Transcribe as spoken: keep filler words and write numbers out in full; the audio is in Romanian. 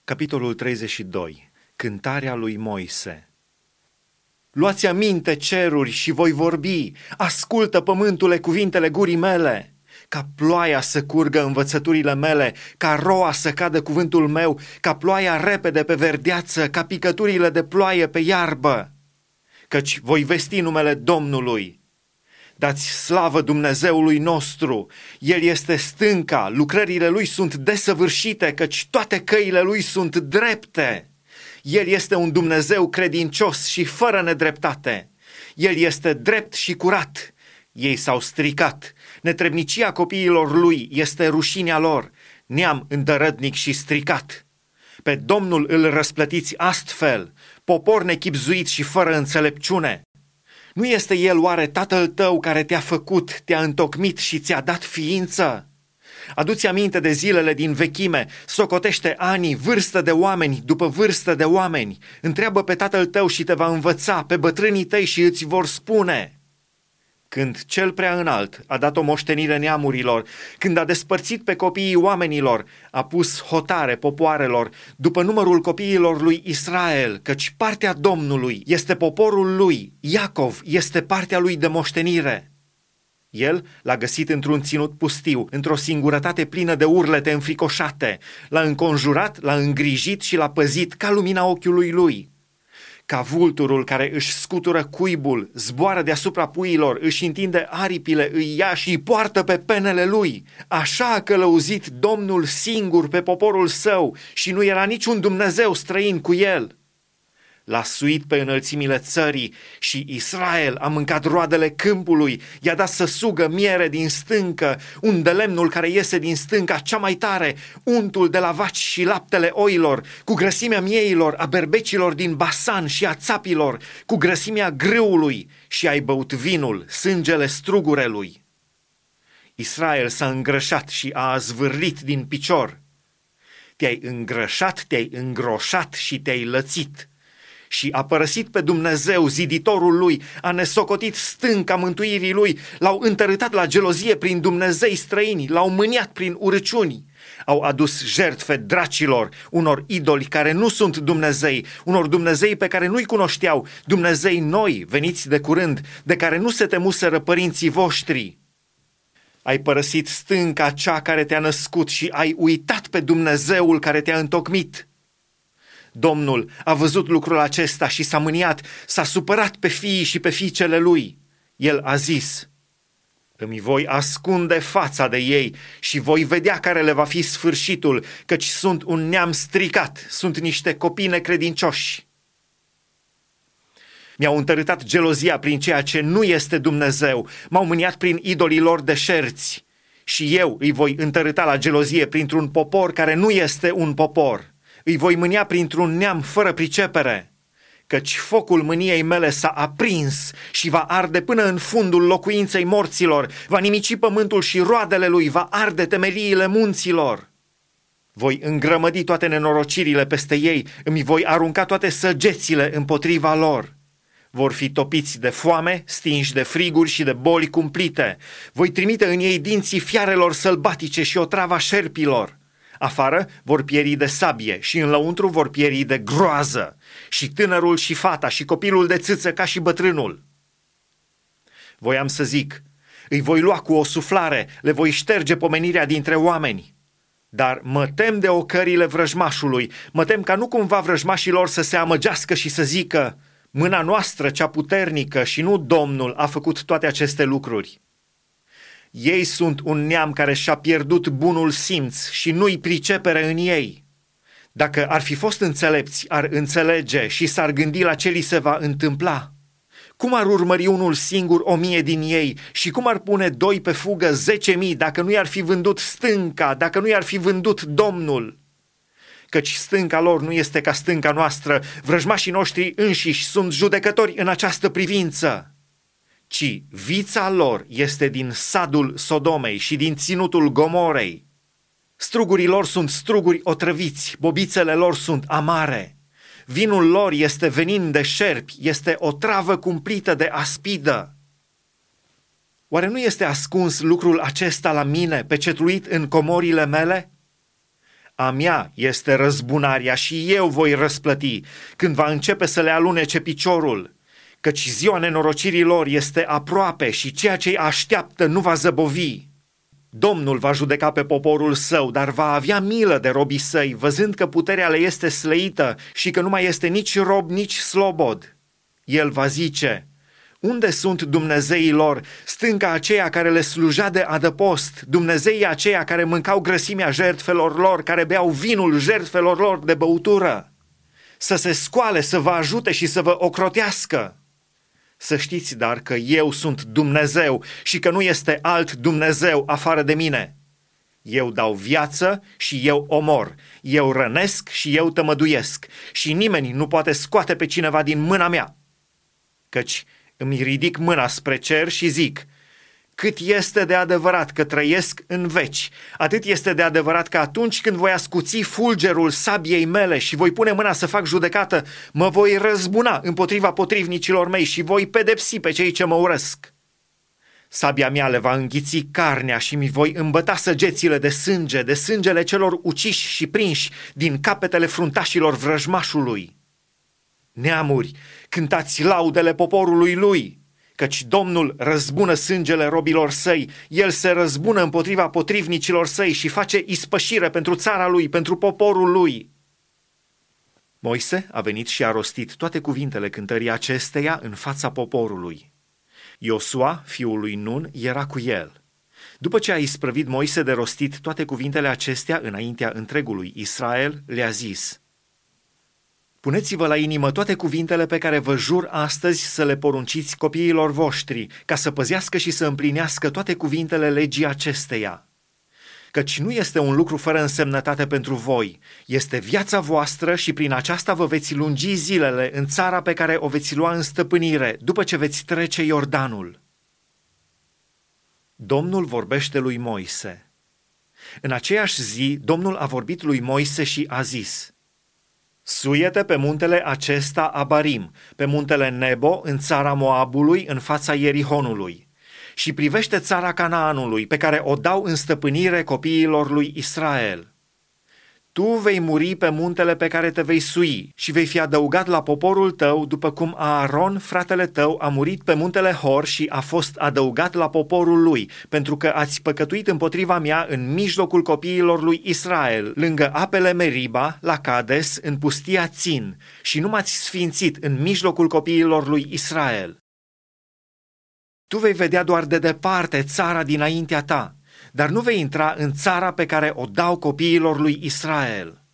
Capitolul treizeci și doi. Cântarea lui Moise. Luați aminte, ceruri, și voi vorbi, ascultă, pământule, cuvintele gurii mele. Ca ploaia să curgă învățăturile mele, ca roa să cadă cuvântul meu, ca ploaia repede pe verdeață, ca picăturile de ploaie pe iarbă. Căci voi vesti numele Domnului. Dați slavă Dumnezeului nostru, El este stânca, lucrările Lui sunt desăvârșite, căci toate căile Lui sunt drepte. El este un Dumnezeu credincios și fără nedreptate. El este drept și curat. Ei s-au stricat. Netrebnicia copiilor Lui este rușinea lor, neam îndărătnic și stricat. Pe Domnul îl răsplătiți astfel, popor nechibzuit și fără înțelepciune. Nu este El oare Tatăl tău care te-a făcut, te-a întocmit și ți-a dat ființă? Adu-ți aminte de zilele din vechime, socotește anii, vârstă de oameni după vârstă de oameni. Întreabă pe tatăl tău și te va învăța, pe bătrânii tăi și îți vor spune. Când cel prea înalt a dat o moștenire neamurilor, când a despărțit pe copiii oamenilor, a pus hotare popoarelor, după numărul copiilor lui Israel, căci partea Domnului este poporul lui, Iacov este partea lui de moștenire. El l-a găsit într-un ținut pustiu, într-o singurătate plină de urlete înfricoșate, l-a înconjurat, l-a îngrijit și l-a păzit ca lumina ochiului lui. Ca vulturul care își scutură cuibul, zboară deasupra puiilor, își întinde aripile, îi ia și îi poartă pe penele lui. Așa a călăuzit Domnul singur pe poporul său și nu era niciun Dumnezeu străin cu el. L-a suit pe înălțimile țării și Israel a mâncat roadele câmpului, i-a dat să sugă miere din stâncă, unde lemnul care iese din stânca cea mai tare, untul de la vaci și laptele oilor, cu grăsimea mieilor, a berbecilor din Basan și a țapilor, cu grăsimea grâului și ai băut vinul, sângele strugurelui. Israel s-a îngrășat și a zvârlit din picior. Te-ai îngrășat, te-ai îngroșat și te-ai lățit. Și a părăsit pe Dumnezeu, ziditorul lui, a nesocotit stânca mântuirii lui, l-au întărâtat la gelozie prin Dumnezei străini, l-au mâniat prin urăciuni, au adus jertfe dracilor, unor idoli care nu sunt Dumnezei, unor Dumnezei pe care nu-i cunoșteau, Dumnezei noi, veniți de curând, de care nu se temuseră părinții voștri. Ai părăsit stânca cea care te-a născut și ai uitat pe Dumnezeul care te-a întocmit. Domnul a văzut lucrul acesta și s-a mâniat, s-a supărat pe fiii și pe fiicele lui. El a zis, îmi voi ascunde fața de ei și voi vedea care le va fi sfârșitul, căci sunt un neam stricat, sunt niște copii necredincioși. Mi-au întărâtat gelozia prin ceea ce nu este Dumnezeu, m-au mâniat prin idolii lor deșerți și eu îi voi întărâta la gelozie printr-un popor care nu este un popor. Îi voi mânia printr-un neam fără pricepere, căci focul mâniei mele s-a aprins și va arde până în fundul locuinței morților, va nimici pământul și roadele lui, va arde temeliile munților. Voi îngrămădi toate nenorocirile peste ei, îmi voi arunca toate săgețile împotriva lor. Vor fi topiți de foame, stinși de friguri și de boli cumplite. Voi trimite în ei dinții fiarelor sălbatice și otrava șerpilor. Afară vor pieri de sabie și în lăuntru vor pieri de groază, și tânărul și fata și copilul de țâță ca și bătrânul. Voiam să zic, îi voi lua cu o suflare, le voi șterge pomenirea dintre oameni. Dar mă tem de ocările vrăjmașului, mă tem ca nu cumva vrăjmașilor să se amăgească și să zică, mâna noastră cea puternică și nu Domnul a făcut toate aceste lucruri. Ei sunt un neam care și-a pierdut bunul simț și nu-i pricepere în ei. Dacă ar fi fost înțelepți, ar înțelege și s-ar gândi la ce li se va întâmpla. Cum ar urmări unul singur o mie din ei și cum ar pune doi pe fugă zece mii dacă nu i-ar fi vândut stânca, dacă nu i-ar fi vândut Domnul? Căci stânca lor nu este ca stânca noastră, vrăjmașii noștri înșiși sunt judecători în această privință. Ci vița lor este din sadul Sodomei și din ținutul Gomorei. Strugurii lor sunt struguri otrăviți, bobițele lor sunt amare. Vinul lor este venin de șerpi, este o travă cumplită de aspidă. Oare nu este ascuns lucrul acesta la mine, pecetluit în comorile mele? A mea este răzbunarea și eu voi răsplăti când va începe să le alunece piciorul, căci ziua nenorocirii lor este aproape și ceea ce îi așteaptă nu va zăbovi. Domnul va judeca pe poporul său, dar va avea milă de robii săi, văzând că puterea le este slăită și că nu mai este nici rob, nici slobod. El va zice: unde sunt Dumnezeii lor, stânca aceea care le slujea de adăpost, Dumnezeii aceia care mâncau grăsimea jertfelor lor, care beau vinul jertfelor lor de băutură? Să se scoale, să vă ajute și să vă ocrotească. Să știți, dar, că eu sunt Dumnezeu și că nu este alt Dumnezeu afară de mine. Eu dau viață și eu omor, eu rănesc și eu tămăduiesc și nimeni nu poate scoate pe cineva din mâna mea. Căci îmi ridic mâna spre cer și zic: cât este de adevărat că trăiesc în veci, atât este de adevărat că atunci când voi ascuți fulgerul sabiei mele și voi pune mâna să fac judecată, mă voi răzbuna împotriva potrivnicilor mei și voi pedepsi pe cei ce mă urăsc. Sabia mea le va înghiți carnea și mi voi îmbăta săgețile de sânge, de sângele celor uciși și prinși din capetele fruntașilor vrăjmașului. Neamuri, cântați laudele poporului lui, căci Domnul răzbună sângele robilor săi, El se răzbună împotriva potrivnicilor săi și face ispășire pentru țara lui, pentru poporul lui. Moise a venit și a rostit toate cuvintele cântării acesteia în fața poporului. Iosua, fiul lui Nun, era cu el. După ce a isprăvit Moise de rostit toate cuvintele acestea înaintea întregului Israel, le-a zis: puneți-vă la inimă toate cuvintele pe care vă jur astăzi să le porunciți copiilor voștri, ca să păzească și să împlinească toate cuvintele legii acesteia. Căci nu este un lucru fără însemnătate pentru voi, este viața voastră și prin aceasta vă veți lungi zilele în țara pe care o veți lua în stăpânire, după ce veți trece Iordanul. Domnul vorbește lui Moise. În aceeași zi, Domnul a vorbit lui Moise și a zis: suiete pe muntele acesta Abarim, pe muntele Nebo, în țara Moabului, în fața Ierihonului, și privește țara Canaanului, pe care o dau în stăpânire copiilor lui Israel. Tu vei muri pe muntele pe care te vei sui și vei fi adăugat la poporul tău, după cum Aaron, fratele tău, a murit pe muntele Hor și a fost adăugat la poporul lui, pentru că ați păcătuit împotriva mea în mijlocul copiilor lui Israel, lângă apele Meriba, la Cades, în pustia Țin, și nu m-ați sfințit în mijlocul copiilor lui Israel. Tu vei vedea doar de departe țara dinaintea ta, dar nu vei intra în țara pe care o dau copiilor lui Israel.